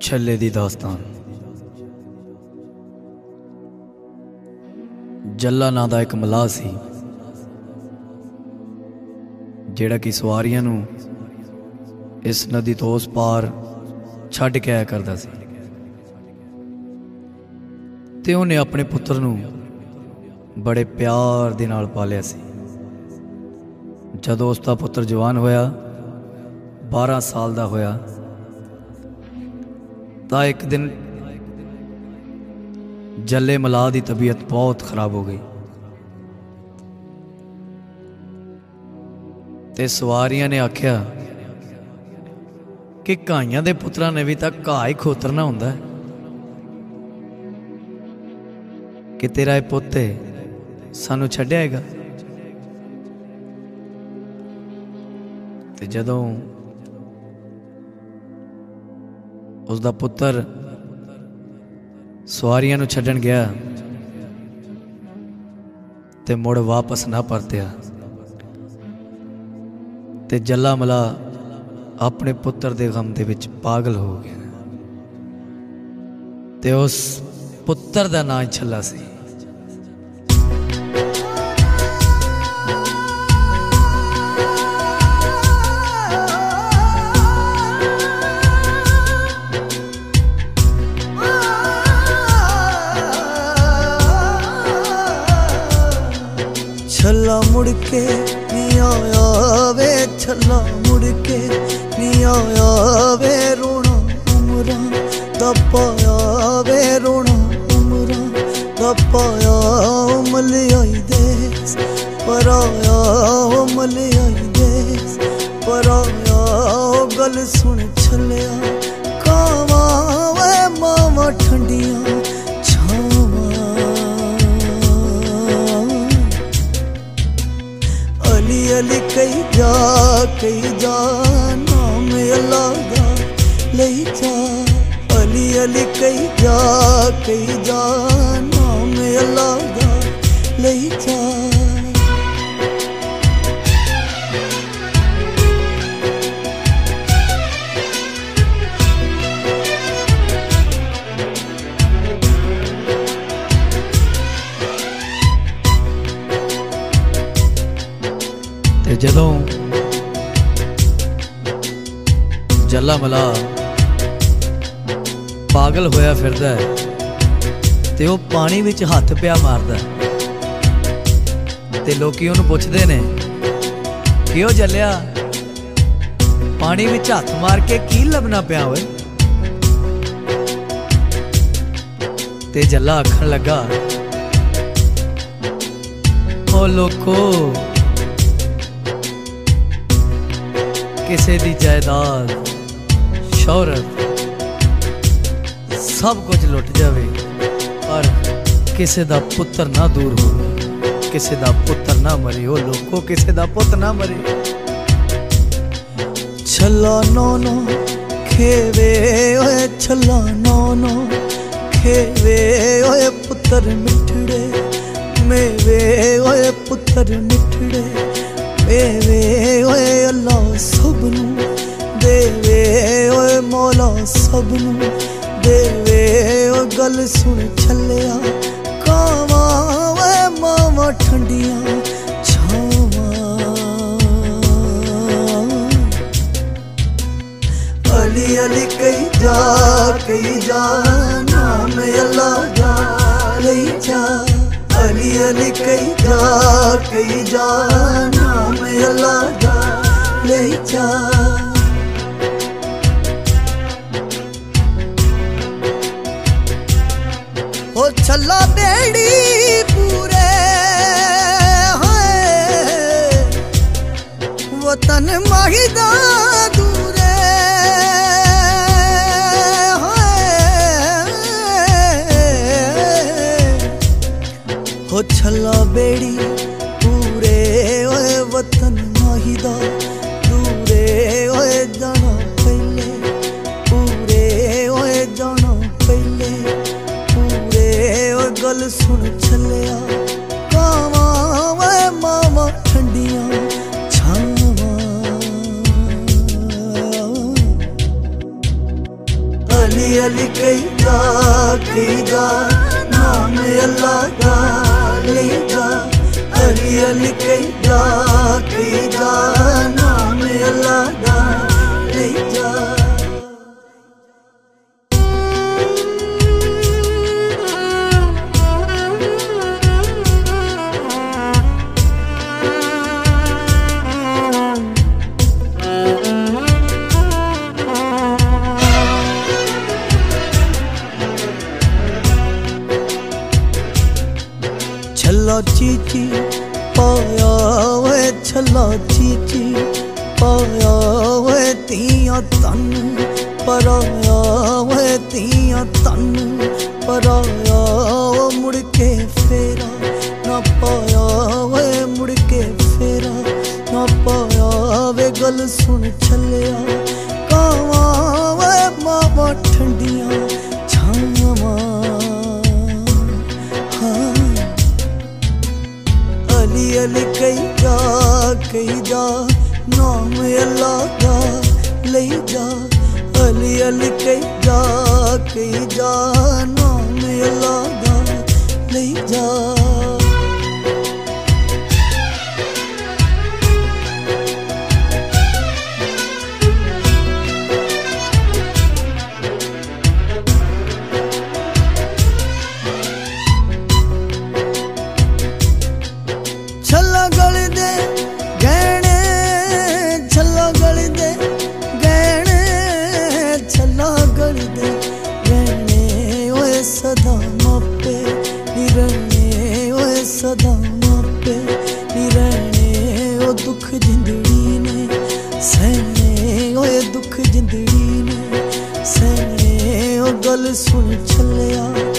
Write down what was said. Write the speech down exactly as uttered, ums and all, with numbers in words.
छल्ले दी दास्तान। जल्ला नां दा एक मलाह सी जेड़ा कि सवारियां नूं इस नदी तो उस पार छड्ड के आया करदा सी ते उहने अपने पुत्र नूं बड़े प्यार दे नाल पालिया सी। जदों उसका पुत्र जवान होया, बारह साल दा होया, तां एक दिन जल्ले मलाह दी तबीयत बहुत खराब हो गई ते सवारियां ने आख्या कि घाइयां दे पुत्रां ने भी तां घाह ही खोतरना हुंदा है कि तेरा यह पुत्त सानू छड्डेगा। ते जदों उसका पुत्र सवारियां नूं छड्डण गया ते मुड़ वापस ना परत्या ते जल्ला मलाह अपने पुत्र दे गम दे विच पागल हो गया ते उस पुत्र दा नाम छल्ला सी। छल्ला मुड़ के नहीं आया वे, छल्ला मुड़ के नहीं आया वे, रोना उमरां दा पाया वे, रोना उमरां दा पाया। मलियाई देस पर आया, मलियाई देस पर आया। गल सुन छल्लिया कावां वे, मावां ठंडियां अली अली कई जा कई जा, नाम अल्लाह दा लई जा। अली अली कई जा कई जा, नाम अल्लाह दा लई जा। ते जदों जल्ला मलाह पागल होया फिरदा है ते वो पानी विच हथ पिया मारदा ते लोकी उहनूं पुछदे ने कि ओ जल्लिया पानी विच हथ मार के की लभना पिया होए। ते जल्ला आखण लगा, ओ लोको किसे दी जायदाद शौहरत सब कुछ लुट जावे पर किसे दा पुत्र ना दूर हो, किसे दा पुत्र ना मरे। ओ लोको किसे दा पुत्र ना मरे। छल्ला नौनो खेवे ओए, छल्ला नौनो खेवे ओए, पुत्र मिठड़े मेवे ओए, पुत्र मिठड़े मेवे ओए। अल्लाह सबनू देवे ओए, मौला सबनू देवे। ओ गल सुन छल्लिया कावां ओए, मावां ठंडियां छावां। अली अली कई जा कई जा, नाम अल्लाह दा लई जा। अली अली कई जा कई जा, नाम अल्लाह दा लई जा। ओ छल्ला बेड़ी पूरे हाय, वतन माहिदा दूरे हो। छल्ला बेड़ी पूरे ओए, वतन माहिदा दूरे ओए। जाना पहले पूरे ओए, जाना पहले पूरे ओए। गल सुन छल्लिया कावां ओए, मावां ठंडियां छावां। अली अली कही जा कही जा नाम अल्लाह दा ले जा। छला चीची पाया वे छला चीची पाया वे तिया तन पराया वे तिया तन पराया वो मुड़ के फेरा ना पाया वे मुड़ के फेरा ना पाया वे गल सुन छलिया कावा वे मावा ठंडिया छावा अली अली कही जा कही जा नाम अल्लाह दा ले जा। अली अली कही जा कही जा नाम अल्लाह दा ले जा। छला गल दे गहने छला गल दे गहने छला गल दे गहने ओए सदा मापे निरने ओए सदा मापे निरने ओ दुख जिंदड़ी ने सहने ओए दुख जिंदड़ी ने सहने ओ गल सुन छलिया